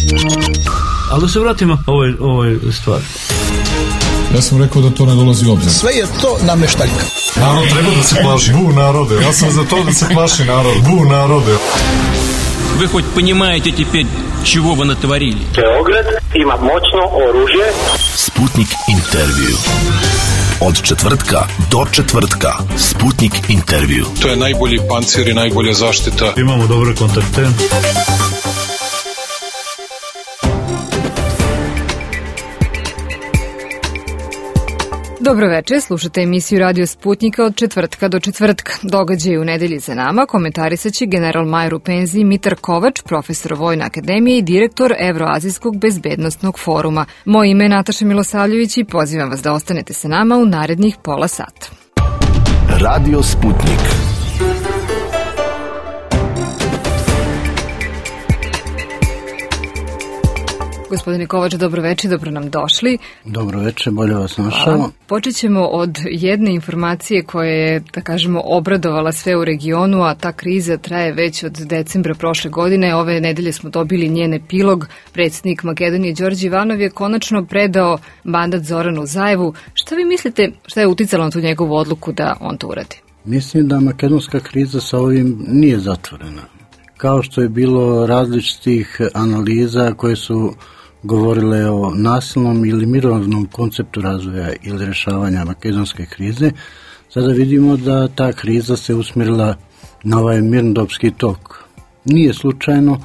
Ali da se vratimo ovoj stvari. Ja sam rekao da to ne dolazi u obzir. Sve je to nameštaljka. Narod treba da se plaši. Bu narode. Ja sam za to da se plaši narod. Bu narode. Вы хоть понимаете теперь, чего вы натворили? Beograd ima moćno oružje. Sputnik intervju. Od četvrtka do četvrtka. Sputnik intervju. To je najbolji pancir i najbolja zaštita. Imamo dobre kontakte. Dobro večer, slušate emisiju Radio Sputnika od četvrtka do četvrtka. Događaj u nedelji za nama komentarisaće general-major u penziji Mitar Kovač, profesor Vojne akademije i direktor Evroazijskog bezbednostnog foruma. Moje ime je Nataša Milosavljević i pozivam vas da ostanete sa nama u narednih pola sata. Radio Sputnik. Gospodine Kovač, dobro večer, dobro nam došli. Dobro večer, bolje vas našao. Počet ćemo od jedne informacije koja je, da kažemo, obradovala sve u regionu, a ta kriza traje već od decembra prošle godine. Ove nedelje smo dobili njen epilog. Predsjednik Makedonije Đorđe Ivanov je konačno predao mandat Zoranu Zaevu. Šta vi mislite, šta je uticalo na tu njegovu odluku da on to uradi? Mislim da makedonska kriza sa ovim nije zatvorena. Kao što je bilo različitih analiza koje su govorile o nasilnom ili mirovnom konceptu razvoja ili rješavanja makedonske krize, sada vidimo da ta kriza se usmjerila na ovaj mirnodopski tok. Nije slučajno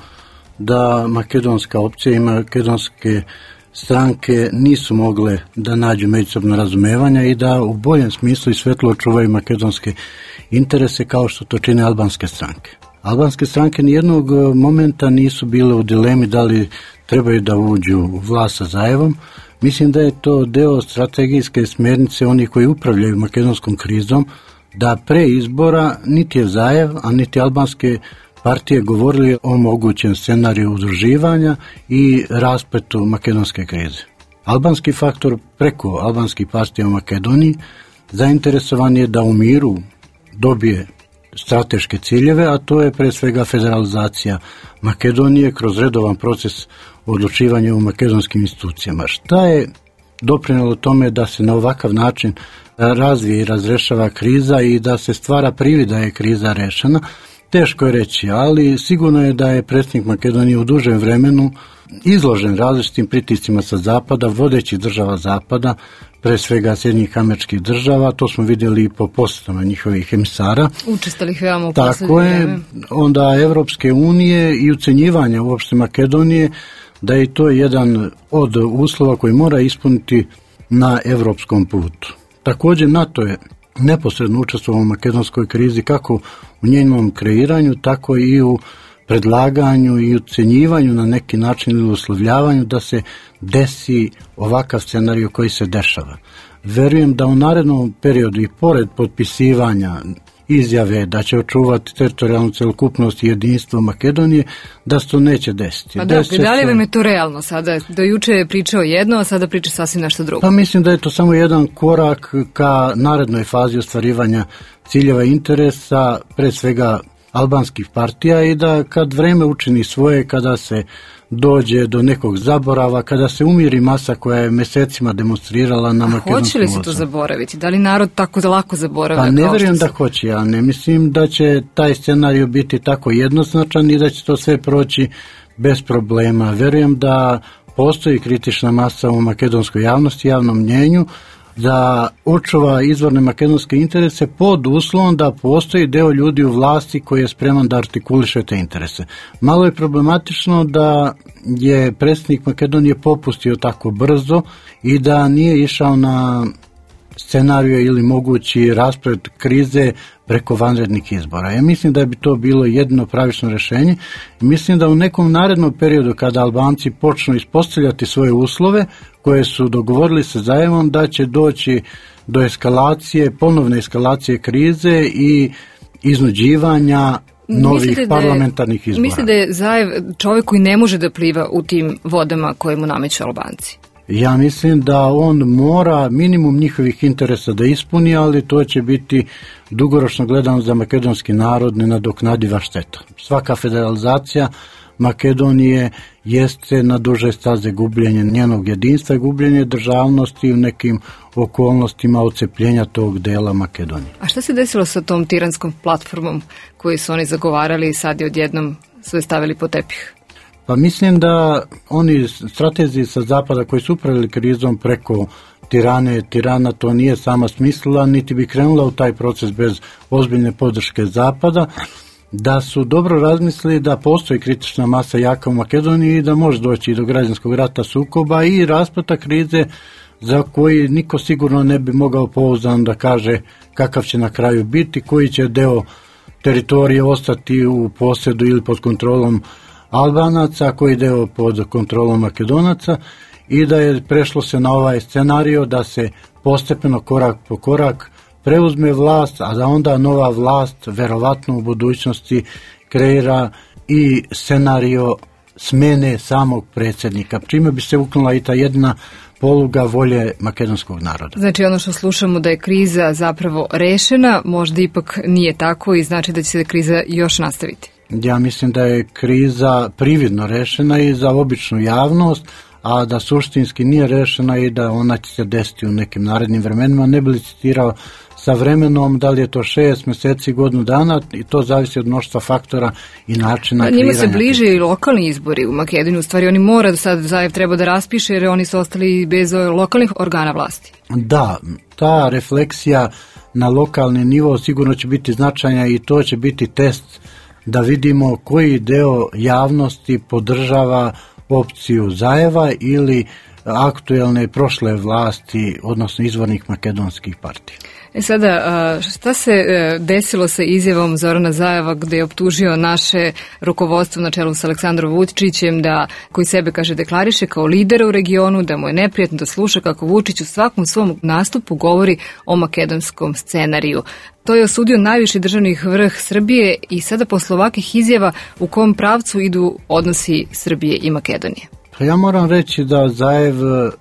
da makedonska opcija i makedonske stranke nisu mogle da nađu međusobno razumevanja i da u boljem smislu i svetlo čuvaju makedonske interese kao što to čine albanske stranke. Albanske stranke nijednog momenta nisu bile u dilemi da li trebaju da uđu u vlast sa Zaevom. Mislim da je to deo strategijske smjernice onih koji upravljaju makedonskom krizom, da pre izbora niti je Zaev, a niti albanske partije govorili o mogućem scenariju udruživanja i raspletu makedonske krize. Albanski faktor preko albanskih partija u Makedoniji zainteresovan je da u miru dobije strateške ciljeve, a to je pre svega federalizacija Makedonije kroz redovan proces odlučivanja u makedonskim institucijama. Šta je doprinelo tome da se na ovakav način razvije i razrešava kriza i da se stvara privid da je kriza rešena? Teško je reći, ali sigurno je da je predsjednik Makedonije u dužem vremenu izložen različitim pritiscima sa zapada, vodećih država zapada, pre svega Sjedinjenih Američkih Država, to smo vidjeli i po posjetama njihovih emisara. Učestalih veoma u Tako je, onda Evropske unije i ucenjivanja uopšte Makedonije, da je to jedan od uslova koji mora ispuniti na evropskom putu. Također NATO je neposredno učestvovao u makedonskoj krizi kako u njenom kreiranju, tako i u predlaganju i ucenjivanju na neki način ili uslovljavanju da se desi ovakav scenarij koji se dešava. Verujem da u narednom periodu i pored potpisivanja izjave da će očuvati teritorijalnu celokupnost i jedinstvo Makedonije, da se to neće desiti. Pa da li vam je to realno sada? Do juče je pričao jedno, a sada priča sasvim nešto drugo. Pa mislim da je to samo jedan korak ka narednoj fazi ostvarivanja ciljeva interesa, pre svega albanskih partija, i da kad vreme učini svoje, kada se dođe do nekog zaborava, kada se umiri masa koja je mesecima demonstrirala na makedonskom hoće li se to zaboraviti? Da li narod tako lako zaboravlja? Pa ne vjerujem da hoće, ja ne mislim da će taj scenarij biti tako jednoznačan i da će to sve proći bez problema. Verujem da postoji kritična masa u makedonskoj javnosti, javnom mnjenju, da očuva izvorne makedonske interese pod uslovom da postoji deo ljudi u vlasti koji je spreman da artikuliše te interese. Malo je problematično da je predsjednik Makedonije popustio tako brzo i da nije išao na scenariju ili mogući rasplet krize preko vanrednih izbora. Ja mislim da bi to bilo jedino pravično rješenje. Mislim da u nekom narednom periodu kada Albanci počnu ispostavljati svoje uslove koje su dogovorili sa Zaevom, da će doći do eskalacije, ponovne eskalacije krize i iznuđivanja novih parlamentarnih izbora. Mislite da je Zaev čovjek koji ne može da pliva u tim vodama koje mu nameću Albanci? Ja mislim da on mora minimum njihovih interesa da ispuni, ali to će biti dugoročno gledano za makedonski narod nenadoknadiva šteta. Svaka federalizacija Makedonije jeste na duže staze gubljenje njenog jedinstva, gubljenje državnosti u nekim okolnostima odcepljenja tog dela Makedonije. A šta se desilo sa tom tiranskom platformom koju su oni zagovarali i sad je odjednom sve stavili po tepih? Pa mislim da oni stratezi sa zapada koji su upravili krizom preko Tirana to nije sama smislila, niti bi krenula u taj proces bez ozbiljne podrške zapada, da su dobro razmislili da postoji kritična masa jaka u Makedoniji i da može doći i do građanskog rata, sukoba i raspleta krize za koji niko sigurno ne bi mogao pouzdano da kaže kakav će na kraju biti, koji će deo teritorije ostati u posjedu ili pod kontrolom Albanaca, koji deo pod kontrolom Makedonaca, i da je prešlo se na ovaj scenario da se postepeno, korak po korak, preuzme vlast, a da onda nova vlast verovatno u budućnosti kreira i scenario smene samog predsjednika, čime bi se uklonila i ta jedna poluga volje makedonskog naroda. Znači ono što slušamo da je kriza zapravo rešena, možda ipak nije tako i znači da će se kriza još nastaviti. Ja mislim da je kriza prividno rešena i za običnu javnost, a da suštinski nije rešena i da ona će se desiti u nekim narednim vremenima. Ne bi li citirao sa vremenom, da li je to 6 mjeseci, godinu dana, i to zavisi od mnoštva faktora i načina kreiranja. Njima se bliže i lokalni izbori u Makedoniji, u stvari oni mora sad Zajev treba da raspiše jer oni su ostali bez lokalnih organa vlasti. Da, ta refleksija na lokalni nivo sigurno će biti značajna i to će biti test da vidimo koji deo javnosti podržava opciju Zajeva ili aktuelne prošle vlasti, odnosno izvornih makedonskih partija. Sada, šta se desilo sa izjavom Zorana Zajeva gde je optužio naše rukovodstvo na čelu s Aleksandrom Vučićem da, koji sebe kaže deklariše kao lidera u regionu, da mu je neprijatno da sluša kako Vučić u svakom svom nastupu govori o makedonskom scenariju. To je osudio najviši državni vrh Srbije i sada posle ovakvih izjava u kom pravcu idu odnosi Srbije i Makedonije? Pa ja moram reći da Zajev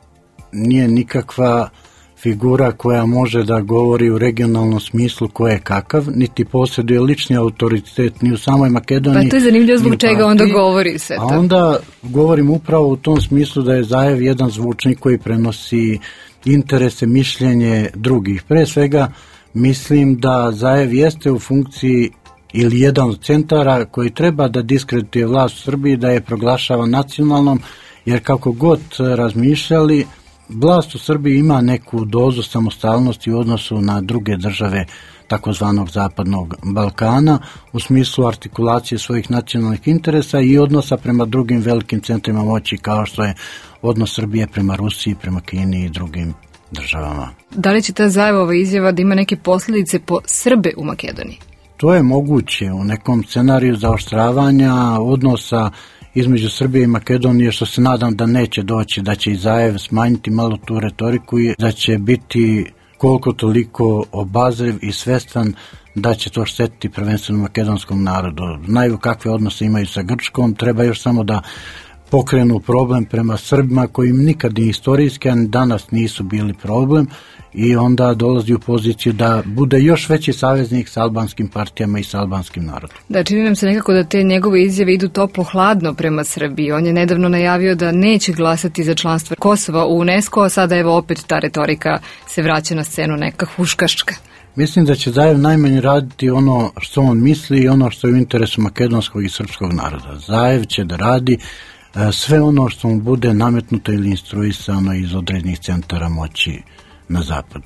nije nikakva figura koja može da govori u regionalnom smislu ko je kakav, niti posjeduje lični autoritet ni u samoj Makedoniji. Pa to je zanimljivo zbog čega onda govori sve to. A onda govorim upravo u tom smislu da je Zajev jedan zvučnik koji prenosi interese, mišljenje drugih. Pre svega mislim da Zajev jeste u funkciji ili jedan od centara koji treba da diskredituje vlast u Srbiji, da je proglašava nacionalnom, jer kako god razmišljali, vlast u Srbiji ima neku dozu samostalnosti u odnosu na druge države takozvanog zapadnog Balkana u smislu artikulacije svojih nacionalnih interesa i odnosa prema drugim velikim centrima moći kao što je odnos Srbije prema Rusiji, prema Kini i drugim državama. Da li će ta Zajevova izjava da ima neke posljedice po Srbe u Makedoniji? To je moguće u nekom scenariju zaoštravanja odnosa između Srbije i Makedonije, što se nadam da neće doći, da će i Zajev smanjiti malo tu retoriku i da će biti koliko toliko obazriv i svestan da će to štetiti prvenstveno makedonskom narodu. Znaju kakve odnose imaju sa Grčkom, treba još samo da pokrenu problem prema Srbima koji im nikad ni istorijski, a ni danas nisu bili problem, i onda dolazi u poziciju da bude još veći saveznik sa albanskim partijama i sa albanskim narodom. Da, čini nam se nekako da te njegove izjave idu toplo-hladno prema Srbiji. On je nedavno najavio da neće glasati za članstvo Kosova u UNESCO, a sada evo opet ta retorika se vraća na scenu, neka huškaška. Mislim da će Zajev najmanje raditi ono što on misli i ono što je u interesu makedonskog i srpskog naroda. Zajev će da radi sve ono što mu bude nametnuto ili instruisano iz određenih centara moći na zapadu.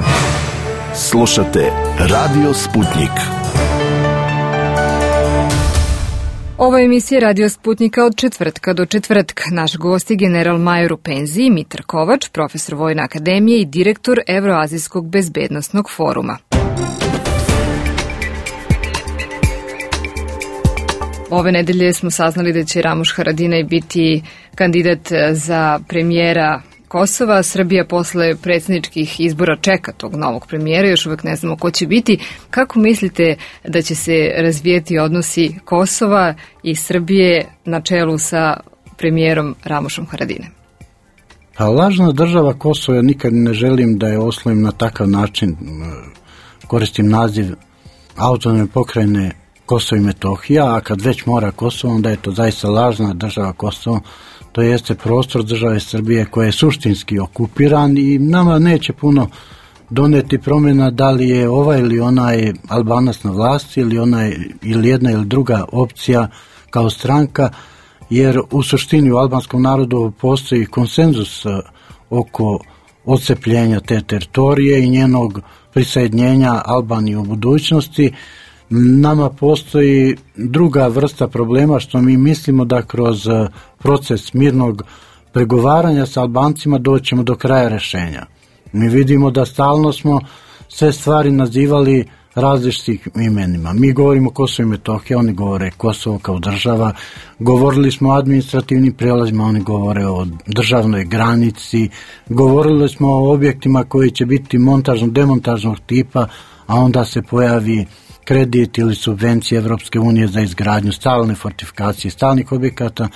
Slušate Radio Sputnik. Ova emisija Radio Sputnika od četvrtka do četvrtka. Naš gost je general major u penziji Mitar Kovač, profesor Vojne akademije i direktor Evroazijskog bezbednosnog foruma. Ove nedelje smo saznali da će Ramuš Haradinaj biti kandidat za premijera Kosova. Srbija posle predsjedničkih izbora čeka tog novog premijera, još uvek ne znamo ko će biti. Kako mislite da će se razvijeti odnosi Kosova i Srbije na čelu sa premijerom Ramušom Haradinajem? Pa lažna država Kosovo, ja nikad ne želim da je oslovim na takav način, koristim naziv autonomne pokrajine Kosovo i Metohija, a kad već mora Kosovo, onda je to zaista lažna država Kosovo, to jeste prostor države Srbije koji je suštinski okupiran i nama neće puno doneti promjena da li je ovaj ili onaj Albanac na vlasti ili jedna ili druga opcija kao stranka, jer u suštini u albanskom narodu postoji konsenzus oko odcepljenja te teritorije i njenog prisajednjenja Albanije u budućnosti. Nama postoji druga vrsta problema što mi mislimo da kroz proces mirnog pregovaranja sa Albancima doćemo do kraja rješenja. Mi vidimo da stalno smo sve stvari nazivali različitim imenima. Mi govorimo Kosovo i Metohija, oni govore Kosovo kao država, govorili smo o administrativnim prijelazima, oni govore o državnoj granici, govorili smo o objektima koji će biti montažno-demontažnog tipa, a onda se pojavi kredit ili subvencije Evropske unije za izgradnju stalne fortifikacije, stalnih objekata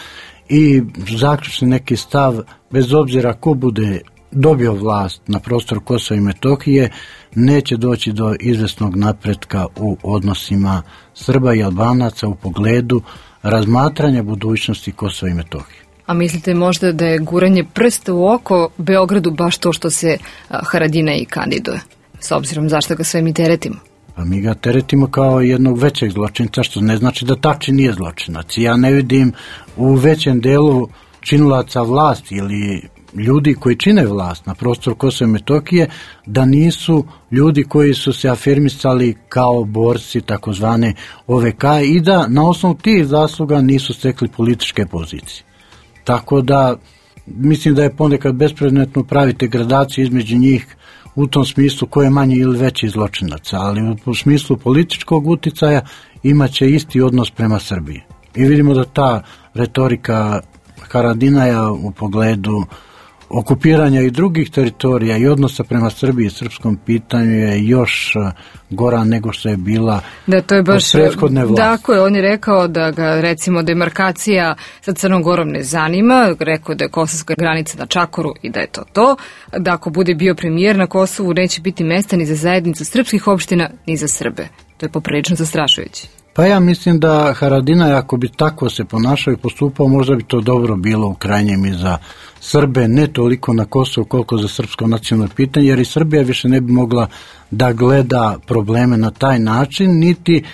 i zaključni neki stav, bez obzira ko bude dobio vlast na prostoru Kosova i Metohije, neće doći do izvesnog napretka u odnosima Srba i Albanaca u pogledu razmatranja budućnosti Kosova i Metohije. A mislite možda da je guranje prsta u oko Beogradu baš to što se Haradinaj kandiduje, s obzirom zašto ga sve mi teretimo? Pa mi ga teretimo kao jednog većeg zločinca, što ne znači da Tači nije zločinac. Ja ne vidim u većem delu činilaca vlasti ili ljudi koji čine vlast na prostoru Kosova i Metohije da nisu ljudi koji su se afirmisali kao borci takozvane OVK i da na osnovu tih zasluga nisu stekli političke pozicije. Tako da mislim da je ponekad bespredmetno praviti gradaciju između njih u tom smislu ko je manji ili veći zločinac, ali u smislu političkog uticaja imaće isti odnos prema Srbiji. I vidimo da ta retorika Haradinaja u pogledu okupiranja i drugih teritorija i odnosa prema Srbiji i srpskom pitanju je još gora nego što je bila od prethodne vlasti. Dakle, on je rekao da ga recimo demarkacija sa Crnom Gorom ne zanima, rekao da je kosovska granica na Čakoru i da je to, da ako bude bio premijer na Kosovu neće biti mesta ni za zajednicu srpskih opština ni za Srbe. To je poprilično zastrašujuće. Pa ja mislim da Haradinaj, ako bi tako se ponašao i postupao, možda bi to dobro bilo u krajnjem i za Srbe, ne toliko na Kosovu koliko za srpsko nacionalno pitanje, jer i Srbija više ne bi mogla da gleda probleme na taj način, niti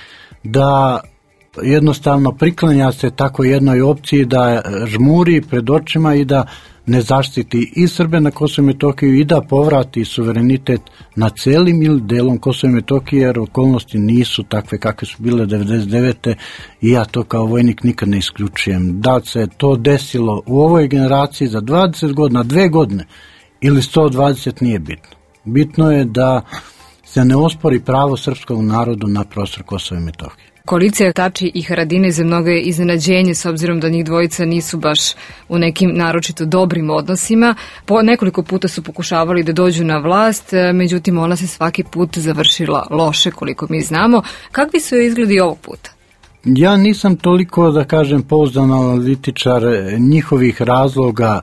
da jednostavno priklanja se tako jednoj opciji da žmuri pred očima i da ne zaštiti i Srbe na Kosovo i Metohiju i da povrati suverenitet na celim ili delom Kosova i Metohije, jer okolnosti nisu takve kakve su bile 99. i ja to kao vojnik nikad ne isključujem. Da se to desilo u ovoj generaciji za 20 godina, 2 godine ili 120 nije bitno. Bitno je da se ne ospori pravo srpskog narodu na prostor Kosova i Metohije. Koalicija Tači i Haradinaj za mnogo je iznenađenje s obzirom da njih dvojica nisu baš u nekim naročito dobrim odnosima. Po nekoliko puta su pokušavali da dođu na vlast, međutim ona se svaki put završila loše koliko mi znamo. Kakvi su izgledi ovog puta? Ja nisam toliko, da kažem, pouzdan analitičar njihovih razloga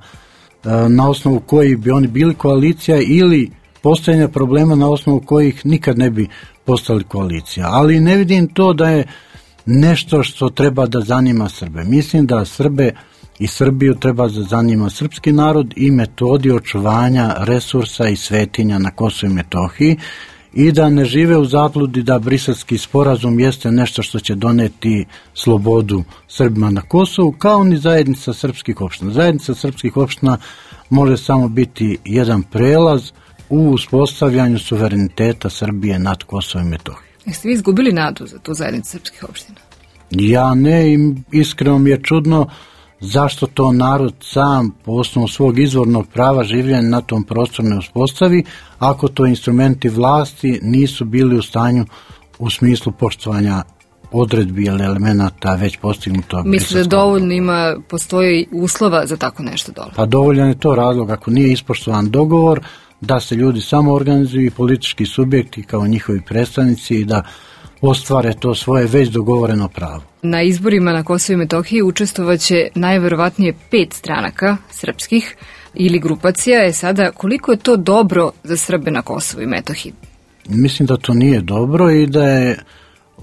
na osnovu kojih bi oni bili koalicija ili postojanja problema na osnovu kojih nikad ne bi postali koalicija. Ali ne vidim to da je nešto što treba da zanima Srbe. Mislim da Srbe i Srbiju treba da zanima srpski narod i metodi očuvanja resursa i svetinja na Kosovu i Metohiji i da ne žive u zabludi da Briselski sporazum jeste nešto što će doneti slobodu Srbima na Kosovu, kao ni zajednica srpskih opština. Zajednica srpskih opština može samo biti jedan prelaz u uspostavljanju suvereniteta Srbije nad Kosovom i Metohijom. Jeste vi izgubili nadu za tu zajednicu srpskih opština? Ja ne, i iskreno mi je čudno zašto to narod sam po osnovu svog izvornog prava življenja na tom prostoru ne uspostavi, ako to instrumenti vlasti nisu bili u stanju u smislu poštovanja odredbi ili elemenata već postignutog. Mislim da dovoljno postoji uslova za tako nešto dole. Pa dovoljan je to razlog ako nije ispoštovan dogovor da se ljudi samo organizuju i politički subjekti kao njihovi predstavnici i da ostvare to svoje već dogovoreno pravo. Na izborima na Kosovu i Metohiji učestvovaće najverovatnije 5 stranaka srpskih ili grupacija. Sada, koliko je to dobro za Srbe na Kosovu i Metohiji? Mislim da to nije dobro i da je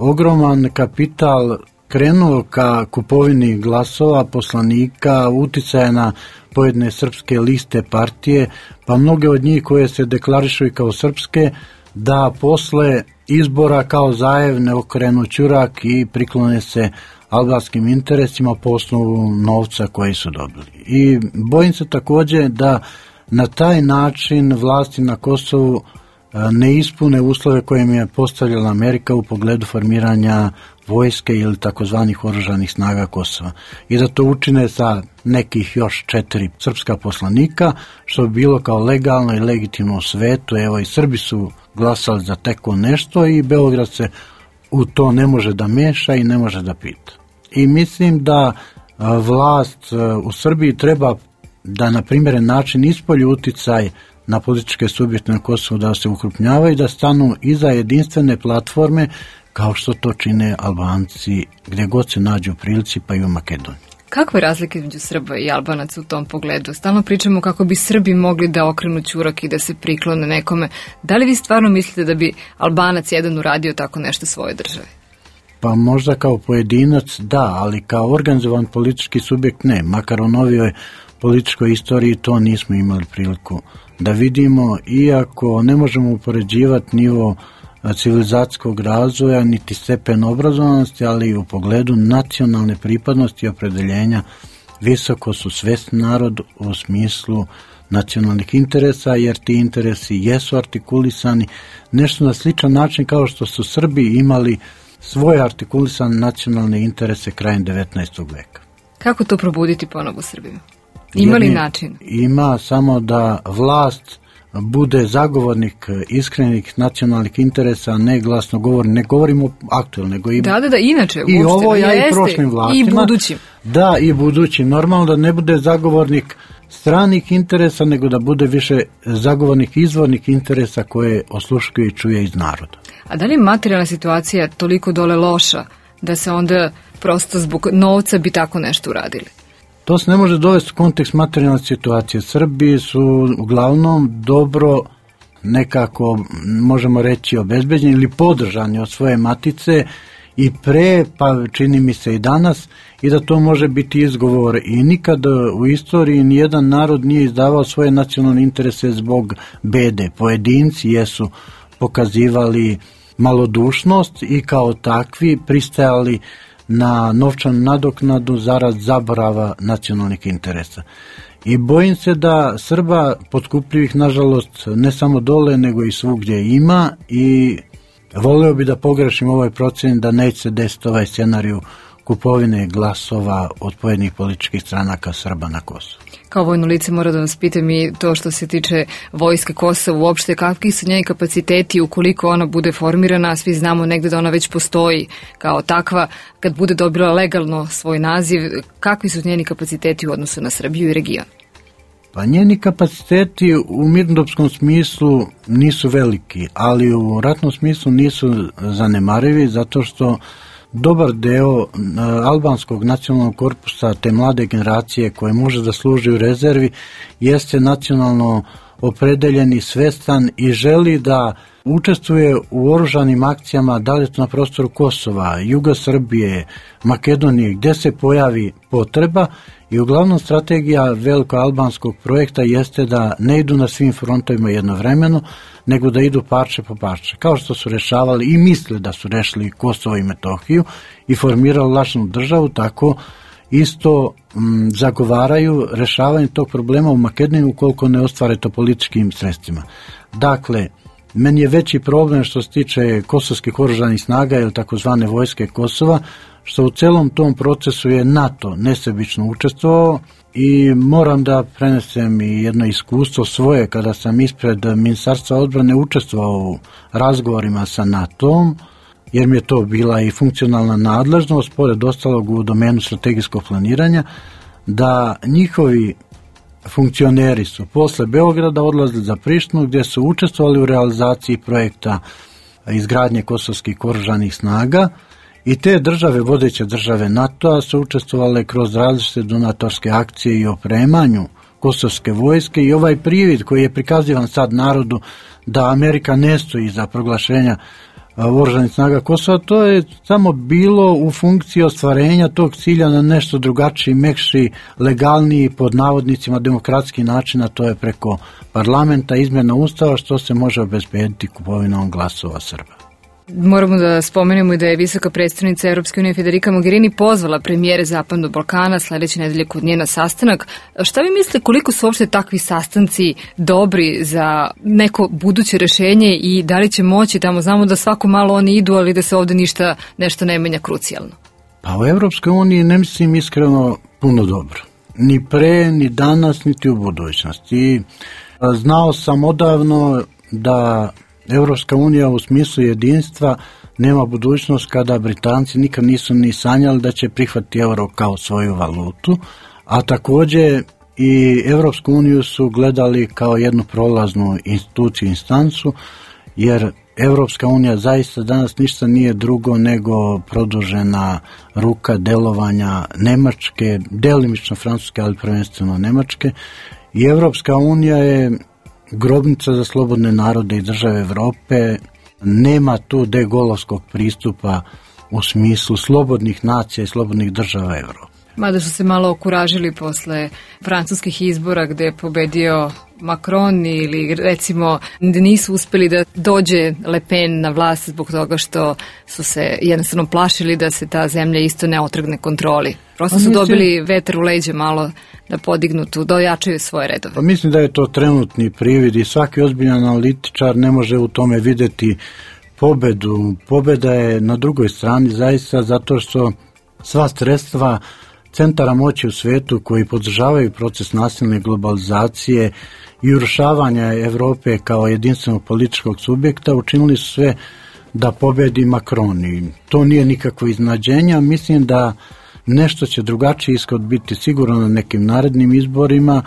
ogroman kapital krenuo ka kupovini glasova, poslanika, uticaja na pojedine srpske liste partije, pa mnoge od njih koje se deklarišu i kao srpske, da posle izbora kao zajev ne okrenu ćurak i priklone se albanskim interesima po osnovu novca koji su dobili. I bojim se također da na taj način vlasti na Kosovu ne ispune uslove koje im je postavljala Amerika u pogledu formiranja vojske ili takozvanih oružanih snaga Kosova. I da to učine sa nekih još 4 srpska poslanika, što bi bilo kao legalno i legitimno u svetu. Evo i Srbi su glasali za tako nešto i Beograd se u to ne može da meša i ne može da pita. I mislim da vlast u Srbiji treba da na primjeren način ispolji uticaj na političke subjekte na Kosovu, da se ukrupnjavaju i da stanu iza jedinstvene platforme kao što to čine Albanci gdje god se nađu u prilici, pa i u Makedoniji. Kakve razlike između Srba i Albanaca u tom pogledu? Stalno pričamo kako bi Srbi mogli da okrenu ćurak i da se priklone nekome. Da li vi stvarno mislite da bi Albanac jedan uradio tako nešto svojoj državi? Pa možda kao pojedinac da, ali kao organizovan politički subjekt ne. Makar u novijoj političkoj istoriji to nismo imali priliku da vidimo, iako ne možemo upoređivati nivo civilizacijskog razvoja niti stepen obrazovanosti, ali u pogledu nacionalne pripadnosti i opredeljenja visoko su svesni narod u smislu nacionalnih interesa, jer ti interesi jesu artikulisani nešto na sličan način kao što su Srbi imali svoje artikulisane nacionalne interese krajem 19. veka. Kako to probuditi ponovo Srbima? Ima li način? Ima, samo da vlast bude zagovornik iskrenih nacionalnih interesa, ne glasno govori, ne govorimo aktualno, nego i inače, i ovo ja i prošlim vlastima. I budućim. Da, i budućim. Normalno da ne bude zagovornik stranih interesa, nego da bude više zagovornik izvornih interesa koje osluškuje i čuje iz naroda. A da li je materijalna situacija toliko dole loša da se onda prosto zbog novca bi tako nešto uradili? To se ne može dovesti u kontekst materijalne situacije. Srbi su uglavnom dobro nekako, možemo reći, obezbeđeni ili podržani od svoje matice i pre, pa čini mi se i danas, i da to može biti izgovor. I nikad u istoriji nijedan narod nije izdavao svoje nacionalne interese zbog bede. Pojedinci jesu pokazivali malodušnost i kao takvi pristajali na novčanu nadoknadu zarad zaborava nacionalnih interesa. I bojim se da Srba potkupljivih, nažalost, ne samo dole, nego i svugdje ima, i voleo bi da pogrešim ovaj procen da neće se desiti ovaj scenariju kupovine glasova od pojedinih političkih stranaka Srba na Kosovu. Kao vojno lice mora da vas pitam i to što se tiče vojske Kosova uopšte, kakvi su njeni kapaciteti ukoliko ona bude formirana, svi znamo negde da ona već postoji kao takva, kad bude dobila legalno svoj naziv, kakvi su njeni kapaciteti u odnosu na Srbiju i region? Pa njeni kapaciteti u mirnodopskom smislu nisu veliki, ali u ratnom smislu nisu zanemarivi, zato što dobar deo albanskog nacionalnog korpusa, te mlade generacije koje može da služi u rezervi, jeste nacionalno opredeljen i svestan i želi da učestvuje u oružanim akcijama, da li to na prostoru Kosova, Juga Srbije, Makedonije, gdje se pojavi potreba. I uglavnom strategija veliko albanskog projekta jeste da ne idu na svim frontovima jednovremeno, nego da idu parče po parče. Kao što su rešavali i misle da su rešili Kosovo i Metohiju i formirali lažnu državu, tako isto zagovaraju rešavanje tog problema u Makedoniji ukoliko ne ostvare to političkim sredstvima. Dakle, meni je veći problem što se tiče kosovskih oružanih snaga ili takozvane vojske Kosova, što u celom tom procesu je NATO nesebično učestvovao, i moram da prenesem i jedno iskustvo svoje kada sam ispred Ministarstva odbrane učestvovao u razgovorima sa NATO-om, jer mi je to bila i funkcionalna nadležnost, pored ostalog u domenu strategijskog planiranja, da njihovi funkcioneri su posle Beograda odlazili za Prištinu, gdje su učestvovali u realizaciji projekta izgradnje kosovskih oružanih snaga, i te države, vodeće države NATO-a, su učestvovale kroz različite donatorske akcije i opremanju kosovske vojske, i ovaj privid koji je prikazivan sad narodu da Amerika ne stoji za proglašenja oružanih snaga Kosova, to je samo bilo u funkciji ostvarenja tog cilja na nešto drugačiji, mekši, legalniji, pod navodnicima demokratski način, a to je preko parlamenta, izmjena ustava, što se može obezbediti kupovinom glasova Srba. Moramo da spomenemo i da je visoka predstavnica Europske unije Federica Mogherini pozvala premijere Zapadnog Balkana sledeće nedelje kod nje na sastanak. Šta vi mislite koliko su uopšte takvi sastanci dobri za neko buduće rešenje i da li će moći tamo? Znamo da svako malo oni idu, ali da se ovde nešto ne menja krucijalno. Pa u Europskoj uniji ne mislim iskreno puno dobro. Ni pre, ni danas, niti u budućnosti. Znao sam odavno da Europska unija u smislu jedinstva nema budućnost kada Britanci nikad nisu ni sanjali da će prihvatiti euro kao svoju valutu, a također i Europsku uniju su gledali kao jednu prolaznu instituciju, instancu, jer Europska unija zaista danas ništa nije drugo nego produžena ruka delovanja Nemačke, delimično Francuske, ali prvenstveno Nemačke, i Europska unija je grobnica za slobodne narode i države Evrope. Nema tu degolovskog pristupa u smislu slobodnih nacija i slobodnih država Evrope. Mada su se malo okuražili posle francuskih izbora gde je pobedio Macron ili recimo da nisu uspeli da dođe Le Pen na vlast zbog toga što su se jednostavno plašili da se ta zemlja isto ne otrgne kontroli. Prosto su dobili vetar u leđe malo da podignu tu, da ojačaju svoje redove. Pa mislim da je to trenutni privid i svaki ozbiljan analitičar ne može u tome videti pobedu. Pobeda je na drugoj strani zaista zato što sva sredstva centara moći u svetu koji podržavaju proces nasilne globalizacije i urušavanja Evrope kao jedinstvenog političkog subjekta učinili su sve da pobedi Macron. I to nije nikakvo iznenađenje. Mislim da nešto će drugačiji ishod biti sigurno na nekim narednim izborima,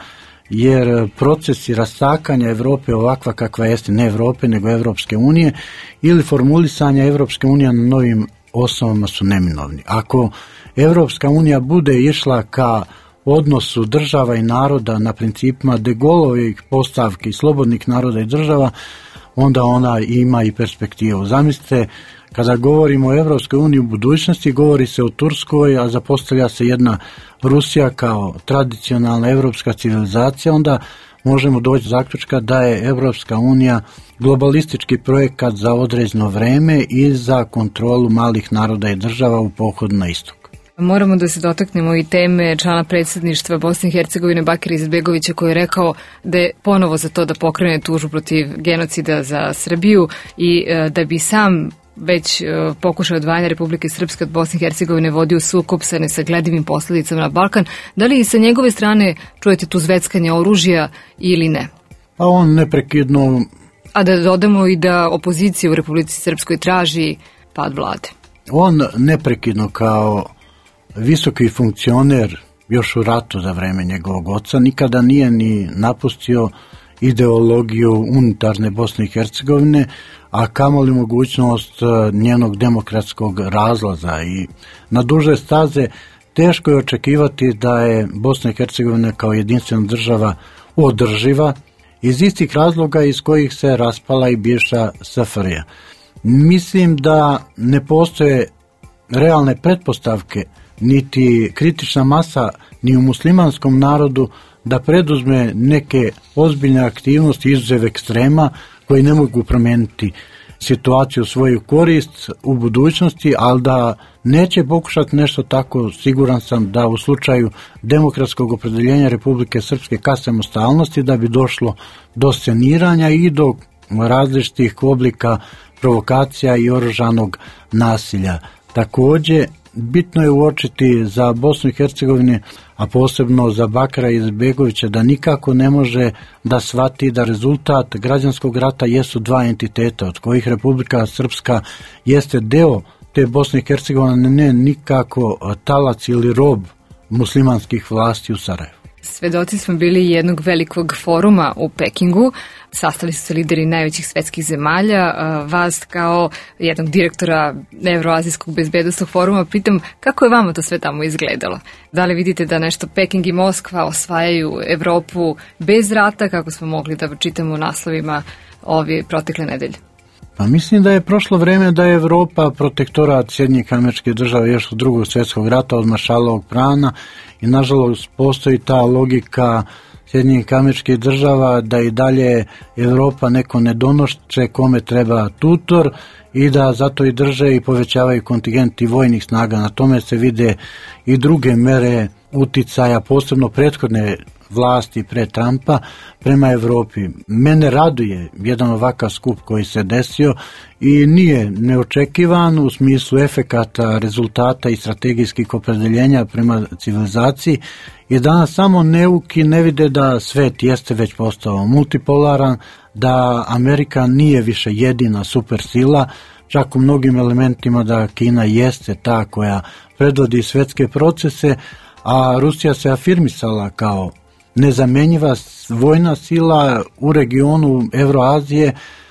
jer procesi rastakanja Evrope ovakva kakva jeste, ne Evrope nego Evropske unije, ili formulisanja Evropske unije na novim osnovama su neminovni. Ako Evropska unija bude išla ka odnosu država i naroda na principima de Gaulleovih postavki slobodnih naroda i država, onda ona ima i perspektivu. Zamislite, kada govorimo o Evropskoj uniji u budućnosti, govori se o Turskoj, a zapostavlja se jedna Rusija kao tradicionalna evropska civilizacija, onda možemo doći do zaključka da je Evropska unija globalistički projekat za određeno vreme i za kontrolu malih naroda i država u pohodu na istok. Moramo da se dotaknemo i teme člana predsjedništva Bosne i Hercegovine Bakira Izetbegovića, koji je rekao da je ponovo za to da pokrene tužbu protiv genocida za Srbiju i da bi sam već pokušao odvajanja Republike Srpske od Bosne i Hercegovine vodio sukob sa nesagledivim posledicama na Balkan. Da li i sa njegove strane čujete tu zveckanje oružja ili ne? A on neprekidno... A da dodamo i da opozicija u Republici Srpskoj traži pad vlade. On neprekidno kao visoki funkcioner još u ratu za vreme njegovog oca nikada nije ni napustio ideologiju unitarne Bosne i Hercegovine, a kamoli mogućnost njenog demokratskog razlaza. I na duže staze teško je očekivati da je Bosna i Hercegovina kao jedinstvena država održiva iz istih razloga iz kojih se raspala i bivša SFRJ. Mislim da ne postoje realne pretpostavke niti kritična masa ni u muslimanskom narodu da preduzme neke ozbiljne aktivnosti izuzev ekstrema koji ne mogu promijeniti situaciju u svoju korist u budućnosti, ali da neće pokušati nešto tako, siguran sam da u slučaju demokratskog opredeljenja Republike Srpske ka samostalnosti da bi došlo do sceniranja i do različitih oblika provokacija i oružanog nasilja. Također, bitno je uočiti za Bosnu i Hercegovinu, a posebno za Bakira Izetbegovića, da nikako ne može da shvati da rezultat građanskog rata jesu dva entiteta, od kojih Republika Srpska jeste deo te Bosne i Hercegovine, ne nikako talac ili rob muslimanskih vlasti u Sarajevu. Svedoci smo bili jednog velikog foruma u Pekingu. Sastali su se lideri najvećih svetskih zemalja. Vas kao jednog direktora Evroazijskog bezbednosnog foruma pitam kako je vama to sve tamo izgledalo? Da li vidite da nešto Peking i Moskva osvajaju Evropu bez rata, kako smo mogli da čitamo u naslovima ove protekle nedelje? Pa mislim da je prošlo vreme da je Evropa protektorat Sjedinjenih Američkih Država još od Drugog svjetskog rata, od Maršalovog plana, i nažalost postoji ta logika Sjedinjenih Američkih Država da i dalje Evropa neko nedonošće kome treba tutor i da zato i drže i povećavaju kontingenti vojnih snaga. Na tome se vide i druge mere uticaja, posebno prethodne vlasti pre Trumpa prema Evropi. Mene raduje jedan ovakav skup koji se desio i nije neočekivan u smislu efekata, rezultata i strategijskih opredeljenja prema civilizaciji, i danas samo neuki ne vide da svet jeste već postao multipolaran, da Amerika nije više jedina supersila, čak u mnogim elementima da Kina jeste ta koja predvodi svetske procese, a Rusija se afirmisala kao nezamenjiva vojna sila u regionu Evroazije,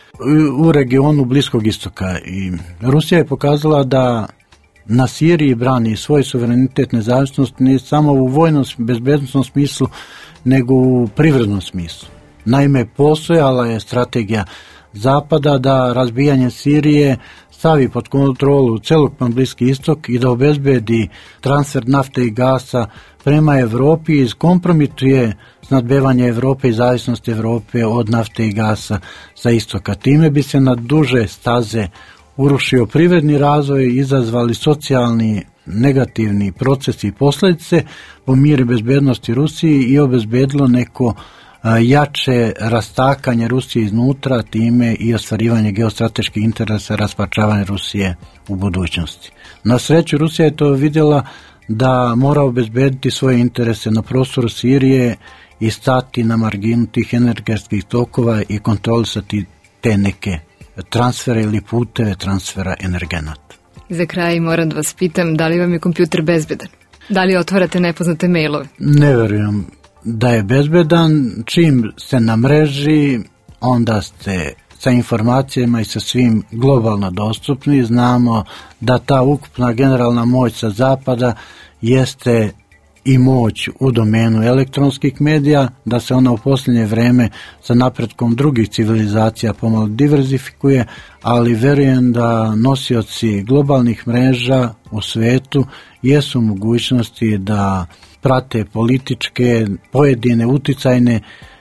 u regionu Bliskog istoka. I Rusija je pokazala da na Siriji brani svoj suverenitet, nezavisnost, ne samo u vojnom bezbednosnom smislu, nego u privrednom smislu. Naime, postojala je strategija Zapada da razbijanje Sirije stavi pod kontrolu celokupan Bliski istok i da obezbedi transfer nafte i gasa prema Evropi i iskompromituje snadbevanje Evrope i zavisnost Evrope od nafte i gasa sa istoka. Time bi se na duže staze urušio privredni razvoj, izazvali socijalni negativni procesi i posljedice po mir i bezbednosti Rusiji i obezbedilo neko jače rastakanje Rusije iznutra, time i ostvarivanje geostrateških interesa, rasparčavanje Rusije u budućnosti. Na sreću Rusija je to vidjela da mora obezbediti svoje interese na prostoru Sirije i stati na marginu tih energetskih tokova i kontrolisati te neke transfere ili puteve transfera energenata. Za kraj moram da vas pitam, da li vam je kompjuter bezbedan? Da li otvarate nepoznate mailove? Ne verujem da je bezbedan. Čim ste na mreži, onda ste sa informacijama i sa svim globalno dostupni. Znamo da ta ukupna generalna moć sa zapada jeste i moć u domenu elektronskih medija, da se ona u posljednje vreme sa napretkom drugih civilizacija pomalo diverzifikuje, ali verujem da nosioci globalnih mreža u svetu jesu mogućnosti da prate političke, pojedine uticajne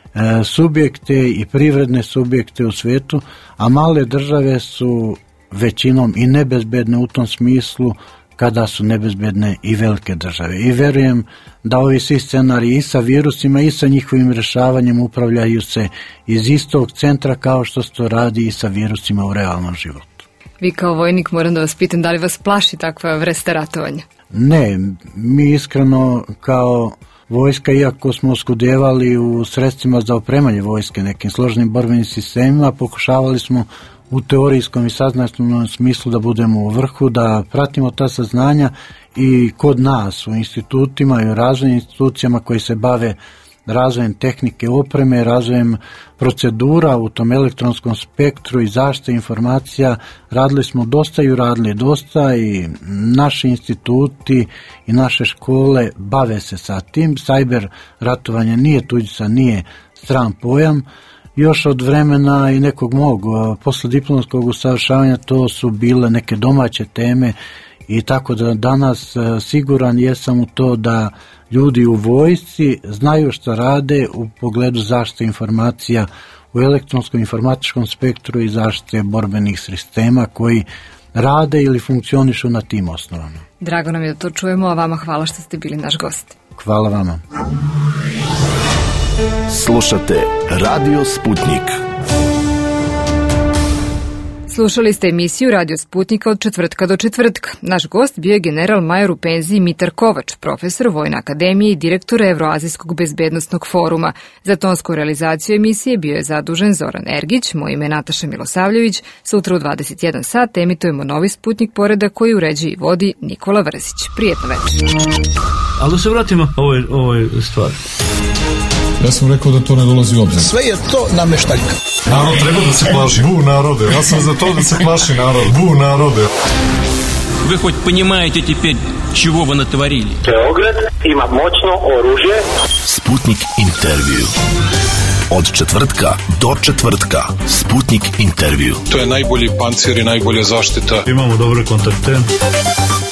subjekte i privredne subjekte u svetu, a male države su većinom i nebezbedne u tom smislu kada su nebezbedne i velike države. I verujem da ovi svi scenariji i sa virusima i sa njihovim rješavanjem upravljaju se iz istog centra kao što se to radi i sa virusima u realnom životu. Vi kao vojnik, moram da vas pitam, da li vas plaši takva vrsta ratovanja? Ne, mi iskreno kao vojska, iako smo oskudevali u sredstvima za opremanje vojske nekim složenim borbenim sistemima, pokušavali smo u teorijskom i saznanstvenom smislu da budemo u vrhu, da pratimo ta saznanja i kod nas u institutima i u razvojnim institucijama koji se bave razvojem tehnike opreme, razvojem procedura u tom elektronskom spektru i zaštite informacija. Radili smo dosta i uradili dosta i naši instituti i naše škole bave se sa tim. Cyber ratovanje nije tuđica, nije stran pojam. Još od vremena i nekog mog poslediplomskog usavršavanja to su bile neke domaće teme i tako da danas siguran jesam u to da ljudi u vojsci znaju što rade u pogledu zaštite informacija u elektronskom informatičkom spektru i zaštite borbenih sistema koji rade ili funkcionišu na tim osnovama. Drago nam je da to čujemo, a vama hvala što ste bili naš gost. Hvala vama. Slušate Radio Sputnik. Slušali ste emisiju Radio Sputnika od četvrtka do četvrtka. Naš gost bio je general major u penziji Mitar Kovač, profesor Vojne akademije i direktor Evroazijskog bezbednosnog foruma. Za tonsku realizaciju emisije bio je zadužen Zoran Ergić, moje ime je Nataša Milosavljević. Sutra u 21 sat emitujemo novi Sputnik poredak koji uređuje i vodi Nikola Vrsić. Prijetno večer. Ali da se vratimo ovoj stvari. Ja sam rekao da to ne dolazi u obzir. Sve je to nameštaljka. Narod treba da se plaši. Bu narode. Ja sam za to da se plaši narod. Bu narode. Вы хоть понимаете теперь, чего вы натворили? Beograd ima moćno oružje. Sputnik intervju. Od četvrtka do četvrtka. Sputnik intervju. To je najbolji pancir i najbolja zaštita. Imamo dobre kontakte.